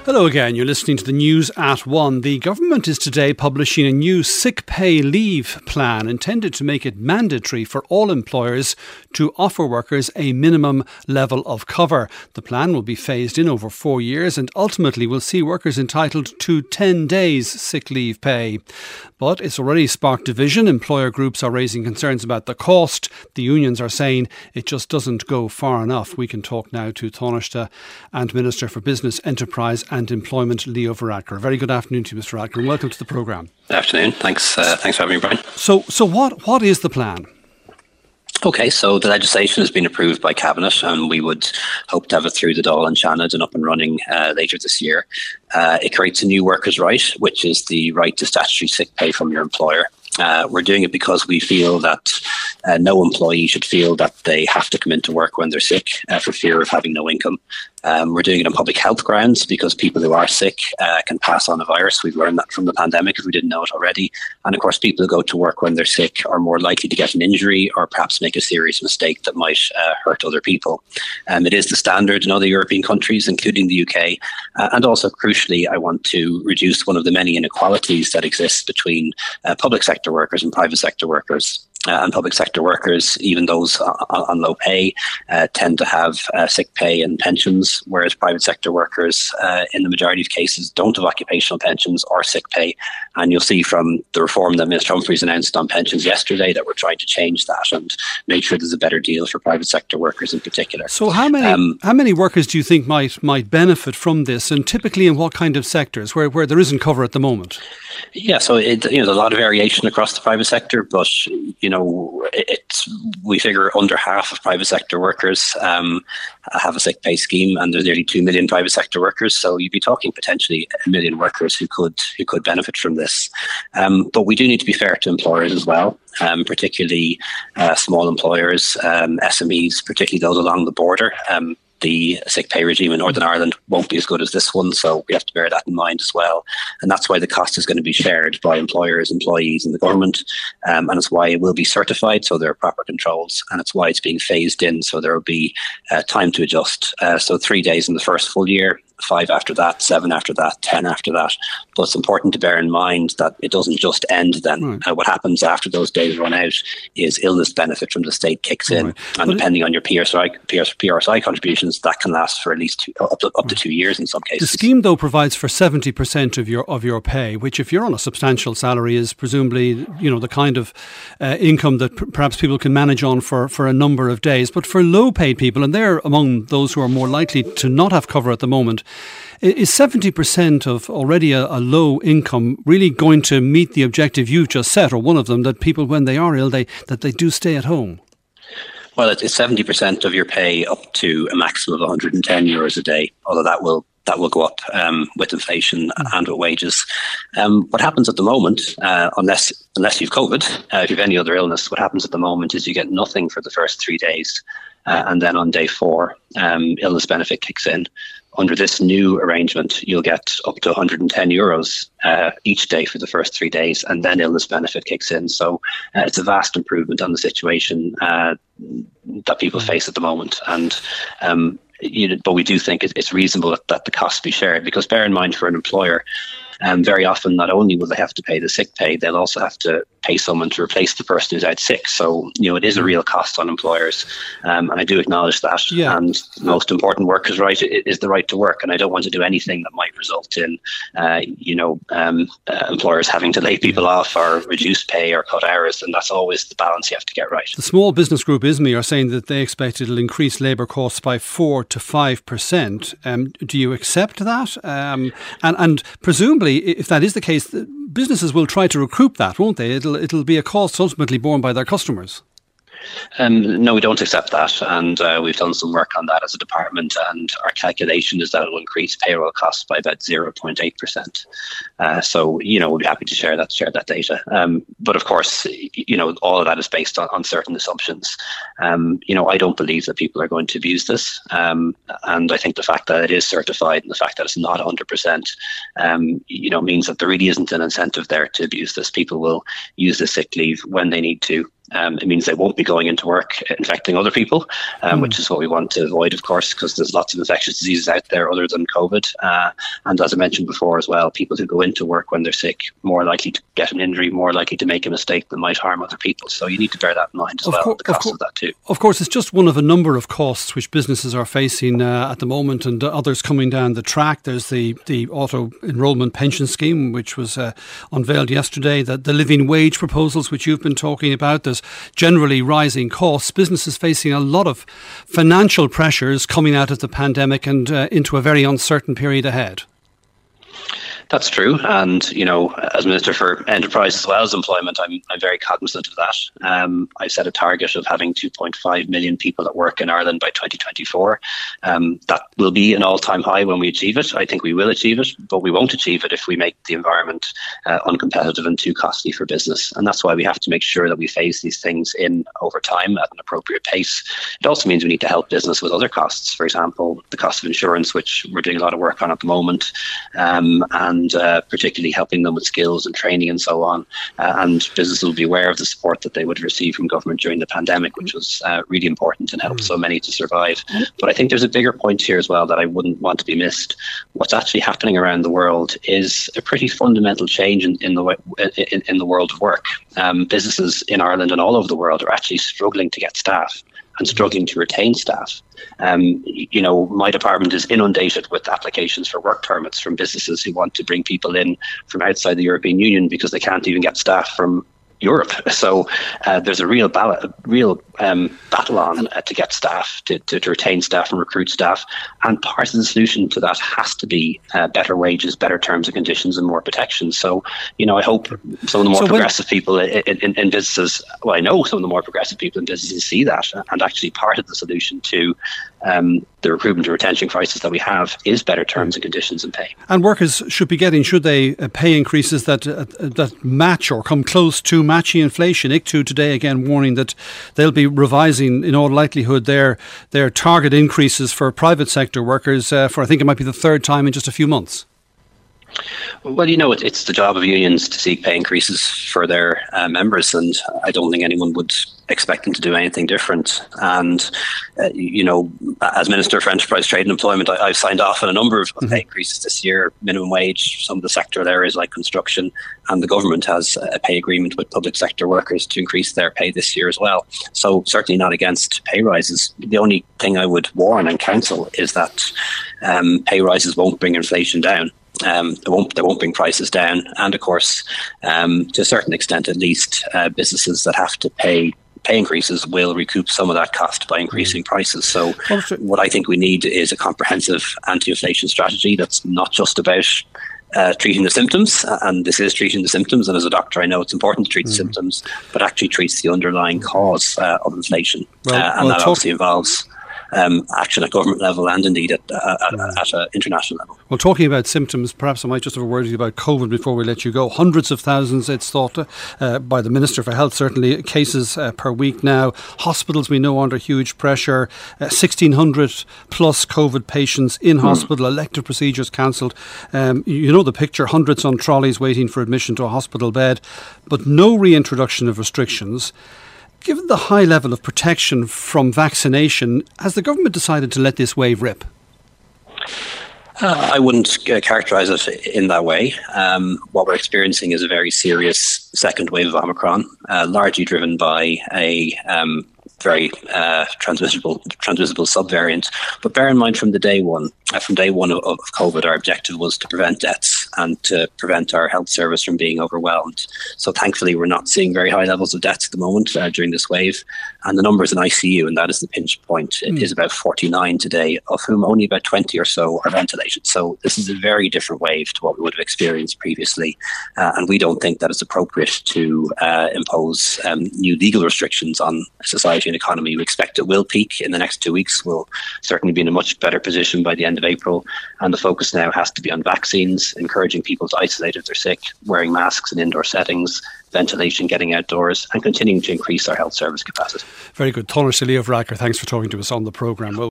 Hello again, you're listening to the News at 1. The government is today publishing a new sick pay leave plan intended to make it mandatory for all employers to offer workers a minimum level of cover. The plan will be phased in over 4 years and ultimately will see workers entitled to 10 days sick leave pay. But it's already sparked division. Employer groups are raising concerns about the cost. The unions are saying it just doesn't go far enough. We can talk now to Taoiseach and Minister for Business, Enterprise and Employment, Leo Varadkar. Very good afternoon to you, Mr. Varadkar, and welcome to the programme. Good afternoon. Thanks for having me, Brian. So what is the plan? Okay, so the legislation has been approved by Cabinet and we would hope to have it through the Dáil and Seanad and up and running later this year. It creates a new workers' right, which is the right to statutory sick pay from your employer. We're doing it because we feel that no employee should feel that they have to come into work when they're sick for fear of having no income. We're doing it on public health grounds because people who are sick can pass on a virus. We've learned that from the pandemic if we didn't know it already. And of course, people who go to work when they're sick are more likely to get an injury or perhaps make a serious mistake that might hurt other people. It is the standard in other European countries, including the UK. And also, crucially, I want to reduce one of the many inequalities that exist between public sector workers and private sector workers. And public sector workers, even those on low pay, tend to have sick pay and pensions, whereas private sector workers, in the majority of cases, don't have occupational pensions or sick pay. And you'll see from the reform that Minister Humphreys announced on pensions yesterday that we're trying to change that and make sure there's a better deal for private sector workers in particular. So how many workers do you think might benefit from this, and typically in what kind of sectors where there isn't cover at the moment? Yeah, so there's a lot of variation across the private sector, but we figure under half of private sector workers have a sick pay scheme, and there's nearly 2 million private sector workers. So you'd be talking potentially 1 million workers who could benefit from this. But we do need to be fair to employers as well, particularly small employers, SMEs, particularly those along the border. The sick pay regime in Northern Ireland won't be as good as this one, so we have to bear that in mind as well. And that's why the cost is going to be shared by employers, employees and the government. And it's why it will be certified, so there are proper controls. And it's why it's being phased in, so there will be time to adjust. So 3 days in the first full year, 5 after that, 7 after that, 10 after that. But it's important to bear in mind that it doesn't just end then. Right. What happens after those days run out is illness benefit from the state kicks in. Right. And depending on your PRSI contributions, that can last for at least up to 2 years in some cases. The scheme, though, provides for 70% of your pay, which if you're on a substantial salary is presumably, the kind of income that perhaps people can manage on for a number of days. But for low-paid people, and they're among those who are more likely to not have cover at the moment, is 70% of already a low income really going to meet the objective you've just set, or one of them, that people, when they are ill, they do stay at home? Well, it's 70% of your pay up to a maximum of €110 a day, although that will go up with inflation and with wages. What happens at the moment, unless you've COVID, if you have any other illness, what happens at the moment is you get nothing for the first 3 days. And then on day 4, illness benefit kicks in. Under this new arrangement, you'll get up to €110 each day for the first 3 days, and then illness benefit kicks in. So it's a vast improvement on the situation that people face at the moment. And but we do think it's reasonable that the costs be shared, because bear in mind, for an employer, very often not only will they have to pay the sick pay, they'll also have to pay someone to replace the person who's out sick. So, it is a real cost on employers. And I do acknowledge that. Yeah. And the most important workers' right is the right to work. And I don't want to do anything that might result in, employers having to lay people off or reduce pay or cut hours. And that's always the balance you have to get right. The small business group ISME are saying that they expect it'll increase labour costs by 4 to 5%. Do you accept that? And presumably, if that is the case, businesses will try to recoup that, won't they? It'll be a cost ultimately borne by their customers. No, we don't accept that, and we've done some work on that as a department, and our calculation is that it will increase payroll costs by about 0.8%. So, we'll be happy to share that data. But of course, all of that is based on certain assumptions. I don't believe that people are going to abuse this, and I think the fact that it is certified and the fact that it's not 100%, means that there really isn't an incentive there to abuse this. People will use the sick leave when they need to. It means they won't be going into work infecting other people, which is what we want to avoid, of course, because there's lots of infectious diseases out there other than COVID. And as I mentioned before as well, people who go into work when they're sick, more likely to get an injury, more likely to make a mistake that might harm other people. So you need to bear that in mind as well, the cost of that too. Of course, it's just one of a number of costs which businesses are facing at the moment, and others coming down the track. There's the auto-enrolment pension scheme, which was unveiled yesterday, the living wage proposals, which you've been talking about. There's generally rising costs, businesses facing a lot of financial pressures coming out of the pandemic and into a very uncertain period ahead. That's true. And, as Minister for Enterprise as well as Employment, I'm very cognizant of that. I've set a target of having 2.5 million people at work in Ireland by 2024. That will be an all-time high when we achieve it. I think we will achieve it, but we won't achieve it if we make the environment uncompetitive and too costly for business. And that's why we have to make sure that we phase these things in over time at an appropriate pace. It also means we need to help business with other costs. For example, the cost of insurance, which we're doing a lot of work on at the moment, and particularly helping them with skills and training and so on. And businesses will be aware of the support that they would receive from government during the pandemic, which was really important and helped so many to survive. But I think there's a bigger point here as well that I wouldn't want to be missed. What's actually happening around the world is a pretty fundamental change in the world of work. Businesses in Ireland and all over the world are actually struggling to get staff and struggling to retain staff. My department is inundated with applications for work permits from businesses who want to bring people in from outside the European Union because they can't even get staff from Europe. So there's a real battle on to get staff, to retain staff and recruit staff. And part of the solution to that has to be better wages, better terms and conditions, and more protection. So, I hope some of the more progressive people in businesses, well, I know some of the more progressive people in businesses see that. And actually part of the solution to the recruitment and retention crisis that we have is better terms and conditions and pay. And workers should they pay increases that match or come close to matching inflation? ICTU today again warning that they'll be revising in all likelihood their target increases for private sector workers for I think it might be the third time in just a few months. Well, it's the job of unions to seek pay increases for their members, and I don't think anyone would expect them to do anything different. And, as Minister for Enterprise, Trade and Employment, I've signed off on a number of pay increases this year, minimum wage, some of the sectoral areas like construction, and the government has a pay agreement with public sector workers to increase their pay this year as well. So certainly not against pay rises. The only thing I would warn and counsel is that pay rises won't bring inflation down. They won't bring prices down, and of course, to a certain extent, at least, businesses that have to pay increases will recoup some of that cost by increasing prices. So, what I think we need is a comprehensive anti-inflation strategy that's not just about treating the symptoms, and this is treating the symptoms. And as a doctor, I know it's important to treat the symptoms, but actually treats the underlying cause of inflation, and that obviously involves action at government level and indeed at an international level. Well, talking about symptoms, perhaps I might just have a word with you about COVID before we let you go. Hundreds of thousands, it's thought, by the Minister for Health, certainly, cases per week now. Hospitals, we know, under huge pressure. 1,600 plus COVID patients in hospital, elective procedures cancelled. The picture, hundreds on trolleys waiting for admission to a hospital bed, but no reintroduction of restrictions. Given the high level of protection from vaccination, has the government decided to let this wave rip? I wouldn't characterise it in that way. What we're experiencing is a very serious second wave of Omicron, largely driven by a very transmissible subvariant. But bear in mind, from day one of COVID, our objective was to prevent deaths and to prevent our health service from being overwhelmed. So thankfully, we're not seeing very high levels of deaths at the moment during this wave. And the numbers in ICU, and that is the pinch point, is about 49 today, of whom only about 20 or so are ventilated. So this is a very different wave to what we would have experienced previously. And we don't think that it's appropriate to impose new legal restrictions on society and economy. We expect it will peak in the next 2 weeks. We'll certainly be in a much better position by the end of April. And the focus now has to be on vaccines, encouraging people to isolate if they're sick, wearing masks in indoor settings, ventilation, getting outdoors, and continuing to increase our health service capacity. Very good. Tánaiste Leo Varadkar, thanks for talking to us on the programme.